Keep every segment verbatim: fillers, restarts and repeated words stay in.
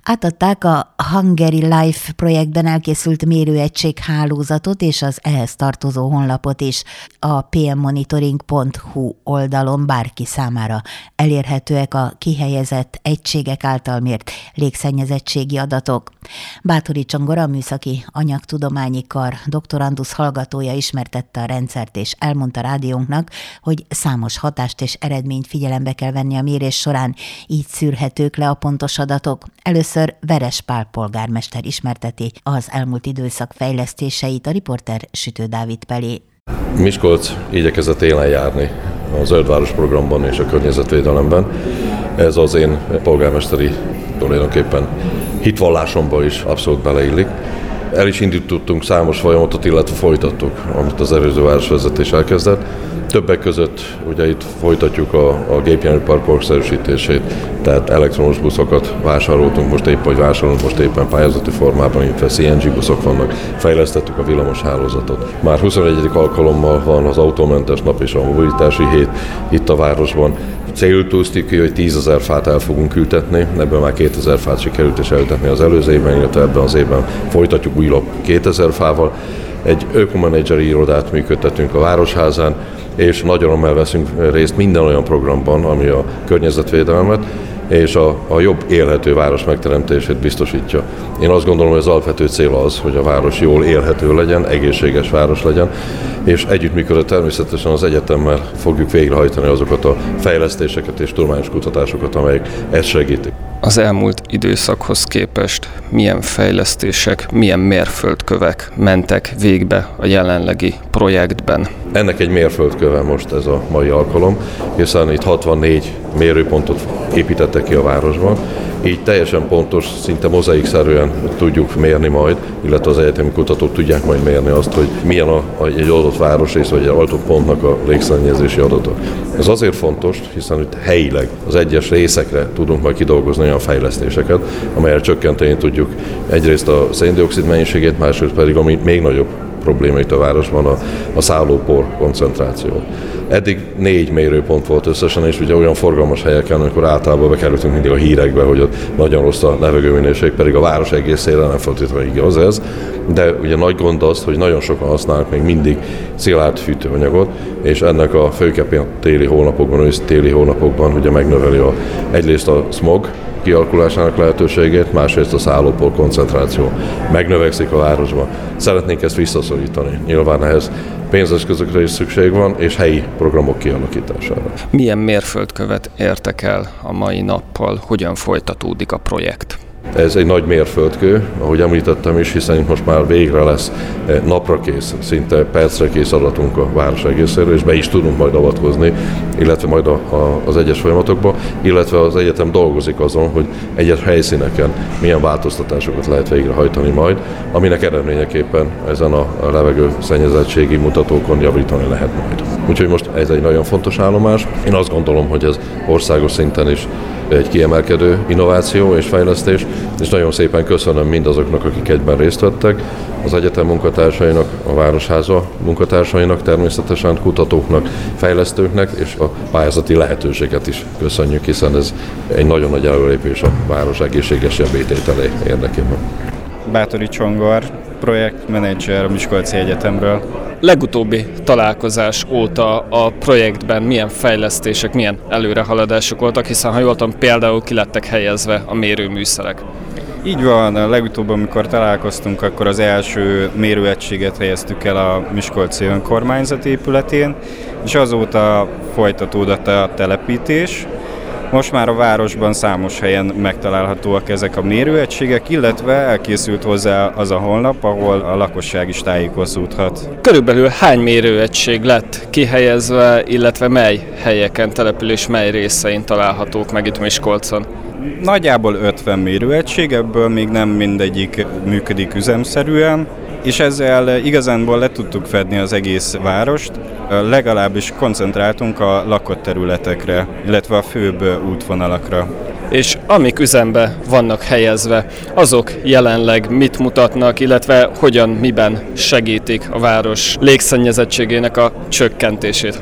Átadták a Hungary Life projektben elkészült mérőegység hálózatot és az ehhez tartozó honlapot is. A pé em monitoring pont hú oldalon bárki számára elérhetőek a kihelyezett egységek által mért légszennyezettségi adatok. Báthori Csongora, a Műszaki Anyagtudományi Kar doktorandusz hallgatója ismertette a rendszert, és elmondta rádiónknak, hogy számos hatást és eredményt figyelembe kell venni a mérés során, így szűrhetők le a pontos adatok. Először Veres Pál polgármester ismerteti az elmúlt időszak fejlesztéseit, a riporter Sütő Dávid Pelé. Miskolc igyekezett élen járni a Zöldváros programban és a környezetvédelemben. Ez az én polgármesteri tulajdonképpen hitvallásomba is abszolút beleillik. El is indítottunk számos folyamatot, illetve folytattuk, amit az előző városvezetés elkezdett. Többek között ugye itt folytatjuk a, a gépjárműpark korszerűsítését, tehát elektromos buszokat vásároltunk most épp, vagy vásárolunk most éppen pályázati formában, illetve cé en gé buszok vannak, fejlesztettük a villamos hálózatot. Már huszonegyedik alkalommal van az autómentes nap és a mobilitási hét itt a városban. Célul tűztük ki, hogy tízezer fát el fogunk ültetni, ebből már kétezer fát sikerült is elültetni az előző évben, illetve ebben az évben folytatjuk újabb kétezer fával. Egy ökomenedzseri irodát működtetünk a Városházán, és nagy örömmel veszünk részt minden olyan programban, ami a környezetvédelmet és a, a jobb élhető város megteremtését biztosítja. Én azt gondolom, hogy az alapvető cél az, hogy a város jól élhető legyen, egészséges város legyen, és együttműködve természetesen az egyetemmel fogjuk végrehajtani azokat a fejlesztéseket és tudományos kutatásokat, amelyek ezt segítik. Az elmúlt időszakhoz képest milyen fejlesztések, milyen mérföldkövek mentek végbe a jelenlegi projektben? Ennek egy mérföldköve most ez a mai alkalom, hiszen itt hatvannégy mérőpontot építettek ki a városban, így teljesen pontos, szinte mozaikszerűen tudjuk mérni majd, illetve az egyetemi kutatók tudják majd mérni azt, hogy milyen a, a, egy adott városrész vagy egy adott pontnak a légszennyezési adata. Ez azért fontos, hiszen itt helyileg az egyes részekre tudunk majd kidolgozni olyan fejlesztéseket, amelyel csökkenteni tudjuk egyrészt a széndioxid mennyiségét, másrészt pedig, ami még nagyobb probléma itt a városban, a, a szállópor koncentráció. Eddig négy mérőpont volt összesen, és ugye olyan forgalmas helyeken, amikor általában bekerültünk mindig a hírekbe, hogy ott nagyon rossz a levegőminőség, pedig a város egészére nem feltétlenül igaz ez, de ugye nagy gond az, hogy nagyon sokan használnak még mindig szilárd fűtőanyagot, és ennek a főképpen téli hónapokban, ősz-téli hónapokban ugye megnöveli a, egyrészt a smog kialakulásának lehetőségét, másrészt a szállópor koncentráció megnövekszik a városban. Szeretnénk ezt visszaszorítani. Nyilván ehhez pénzeszközökre is szükség van, és helyi programok kialakítására. Milyen mérföldkövet értek el a mai nappal? Hogyan folytatódik a projekt? Ez egy nagy mérföldkő, ahogy említettem is, hiszen itt most már végre lesz napra kész, szinte percre kész adatunk a város egészéről, és be is tudunk majd avatkozni, illetve majd a, a, az egyes folyamatokba, illetve az egyetem dolgozik azon, hogy egyes helyszíneken milyen változtatásokat lehet végrehajtani majd, aminek eredményeképpen ezen a levegő szennyezettségi mutatókon javítani lehet majd. Úgyhogy most ez egy nagyon fontos állomás. Én azt gondolom, hogy ez országos szinten is egy kiemelkedő innováció és fejlesztés, és nagyon szépen köszönöm mindazoknak, akik egyben részt vettek, az egyetem munkatársainak, a Városháza munkatársainak, természetesen kutatóknak, fejlesztőknek, és a pályázati lehetőséget is köszönjük, hiszen ez egy nagyon nagy előrelépés a város egészségesebb ételé érdekében. Báthori Csongor, projektmenedzser a Miskolci Egyetemről. Legutóbbi találkozás óta a projektben milyen fejlesztések, milyen előrehaladások voltak, hiszen ha jól tudom, például ki lettek helyezve a mérőműszerek. Így van, legutóbb, amikor találkoztunk, akkor az első mérőegységet helyeztük el a Miskolci önkormányzat épületén, és azóta folytatódott a telepítés. Most már a városban számos helyen megtalálhatóak ezek a mérőegységek, illetve elkészült hozzá az a honlap, ahol a lakosság is tájékozódhat. Körülbelül hány mérőegység lett kihelyezve, illetve mely helyeken, település mely részein találhatók meg itt Miskolcon? Nagyjából ötven mérőegység, ebből még nem mindegyik működik üzemszerűen, és ezzel igazánból le tudtuk fedni az egész várost, legalábbis koncentráltunk a lakott területekre, illetve a főbb útvonalakra. És amik üzembe vannak helyezve, azok jelenleg mit mutatnak, illetve hogyan, miben segítik a város légszennyezettségének a csökkentését?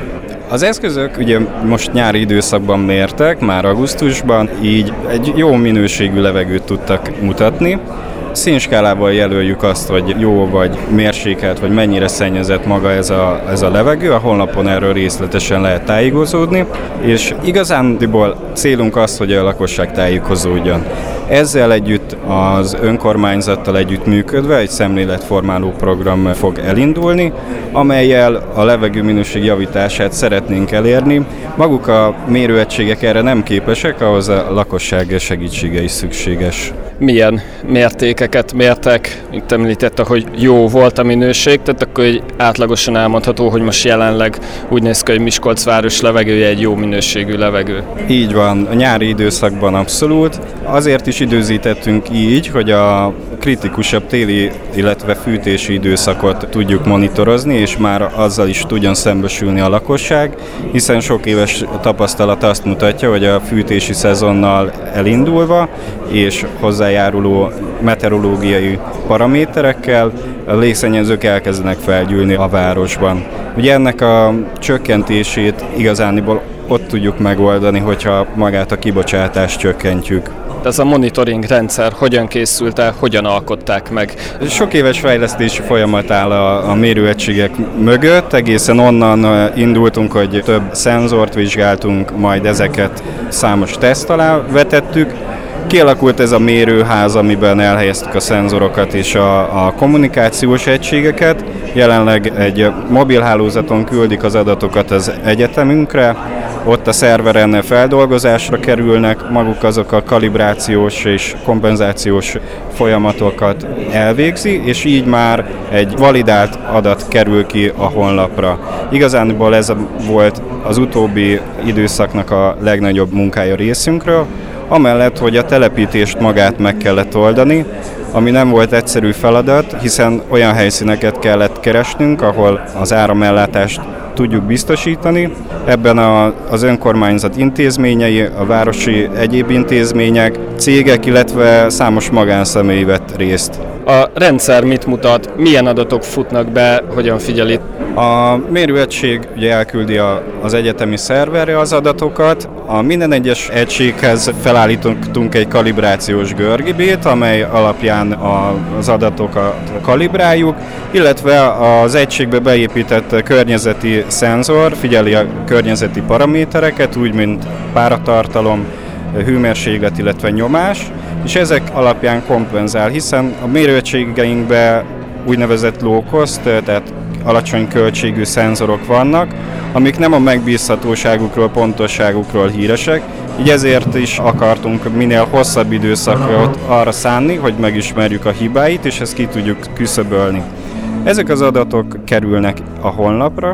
Az eszközök ugye most nyári időszakban mértek, már augusztusban, így egy jó minőségű levegőt tudtak mutatni. Színskálával jelöljük azt, hogy jó vagy mérsékelt, vagy mennyire szennyezett maga ez a, ez a levegő. A honlapon erről részletesen lehet tájékozódni, és igazándiból célunk az, hogy a lakosság tájékozódjon. Ezzel együtt az önkormányzattal együtt működve egy szemléletformáló program fog elindulni, amellyel a levegő minőség javítását szeretnénk elérni. Maguk a mérőegységek erre nem képesek, ahhoz a lakosság segítsége is szükséges. Milyen mértékeket mértek? Itt említette, hogy jó volt a minőség, tehát akkor egy átlagosan elmondható, hogy most jelenleg úgy néz ki, hogy Miskolc város levegője egy jó minőségű levegő. Így van, a nyári időszakban abszolút. Azért is időzítettünk így, hogy a kritikusabb téli, illetve fűtési időszakot tudjuk monitorozni, és már azzal is tudjon szembesülni a lakosság, hiszen sok éves tapasztalat azt mutatja, hogy a fűtési szezonnal elindulva és hozzájáruló meteorológiai paraméterekkel a légszennyezők elkezdenek felgyűlni a városban. Ugye ennek a csökkentését igazániból ott tudjuk megoldani, hogyha magát a kibocsátást csökkentjük. Ez a monitoring rendszer hogyan készült el, hogyan alkották meg? Sok éves fejlesztési folyamat áll a, a mérőegységek mögött. Egészen onnan indultunk, hogy több szenzort vizsgáltunk, majd ezeket számos teszt alá vetettük. Kialakult ez a mérőház, amiben elhelyeztük a szenzorokat és a, a kommunikációs egységeket. Jelenleg egy mobilhálózaton küldik az adatokat az egyetemünkre, ott a szerveren feldolgozásra kerülnek, maguk azok a kalibrációs és kompenzációs folyamatokat elvégzi, és így már egy validált adat kerül ki a honlapra. Igazából ez volt az utóbbi időszaknak a legnagyobb munkája részünkről, amellett, hogy a telepítést magát meg kellett oldani, ami nem volt egyszerű feladat, hiszen olyan helyszíneket kellett keresnünk, ahol az áramellátást tudjuk biztosítani. Ebben a, az önkormányzat intézményei, a városi egyéb intézmények, cégek, illetve számos magánszemély vett részt. A rendszer mit mutat, milyen adatok futnak be, hogyan figyeli? A mérőegység ugye elküldi a, az egyetemi szerverre az adatokat. A minden egyes egységhez felállítottunk egy kalibrációs görgibét, amely alapján a, az adatokat kalibráljuk, illetve az egységbe beépített környezeti szenzor figyeli a környezeti paramétereket, úgy mint páratartalom, hőmérséklet, illetve nyomás, és ezek alapján kompenzál, hiszen a mérőegységeinkben úgynevezett low cost, tehát alacsony költségű szenzorok vannak, amik nem a megbízhatóságukról, pontosságukról híresek, így ezért is akartunk minél hosszabb időszakot arra szánni, hogy megismerjük a hibáit, és ezt ki tudjuk küszöbölni. Ezek az adatok kerülnek a honlapra,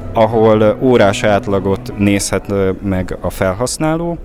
ahol órás átlagot nézhet meg a felhasználó.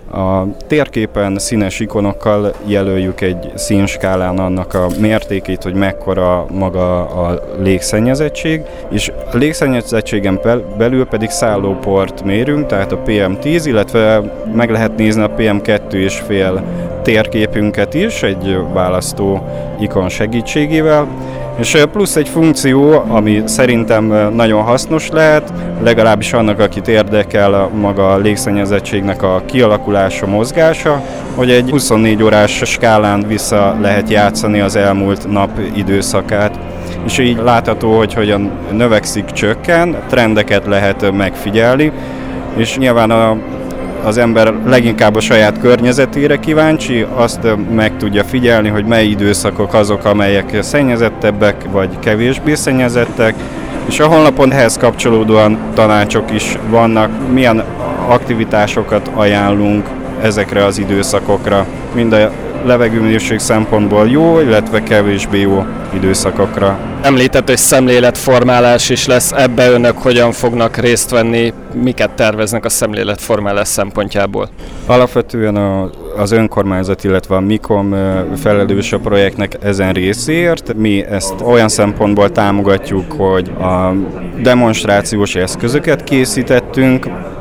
A térképen színes ikonokkal jelöljük egy színskálán annak a mértékét, hogy mekkora maga a légszennyezettség, és a légszennyezettségen belül pedig szállóport mérünk, tehát a pé em tíz, illetve meg lehet nézni a pé em kettő és fél térképünket is egy választó ikon segítségével. És plusz egy funkció, ami szerintem nagyon hasznos lehet, legalábbis annak, akit érdekel maga a légszennyezettségnek a kialakulása, mozgása, hogy egy huszonnégy órás skálán vissza lehet játszani az elmúlt nap időszakát. És így látható, hogy hogyan növekszik, csökken, trendeket lehet megfigyelni, és nyilván a az ember leginkább a saját környezetére kíváncsi, azt meg tudja figyelni, hogy mely időszakok azok, amelyek szennyezettebbek, vagy kevésbé szennyezettek, és a honlapon ehhez kapcsolódóan tanácsok is vannak, milyen aktivitásokat ajánlunk ezekre az időszakokra, mind a levegőminőség szempontból jó, illetve kevésbé jó időszakokra. Említett, hogy szemléletformálás is lesz, ebbe önök hogyan fognak részt venni, miket terveznek a szemléletformálás szempontjából? Alapvetően a, az önkormányzat, illetve a MIKOM felelős a projektnek ezen részéért. Mi ezt olyan szempontból támogatjuk, hogy a demonstrációs eszközöket készítettünk,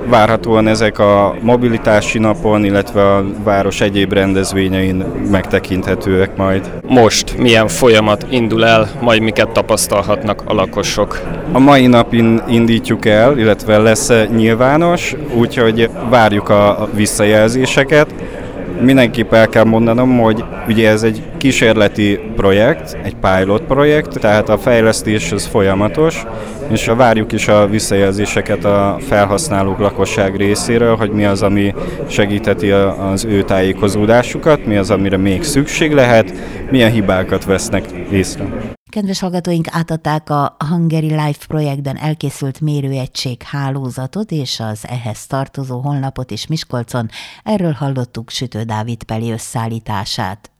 várhatóan ezek a mobilitási napon, illetve a város egyéb rendezvényein megtekinthetőek majd. Most milyen folyamat indul el, majd miket tapasztalhatnak a lakosok? A mai napin indítjuk el, illetve lesz nyilvános, úgyhogy várjuk a visszajelzéseket. Mindenképp el kell mondanom, hogy ugye ez egy kísérleti projekt, egy pilot projekt, tehát a fejlesztés az folyamatos, és várjuk is a visszajelzéseket a felhasználók lakosság részéről, hogy mi az, ami segítheti az ő tájékozódásukat, mi az, amire még szükség lehet, milyen hibákat vesznek észre. Kedves hallgatóink, átadták a Hungary Life projektben elkészült mérőegység hálózatot és az ehhez tartozó honlapot is Miskolcon. Erről hallottuk Sütő Dávid Peli összeállítását.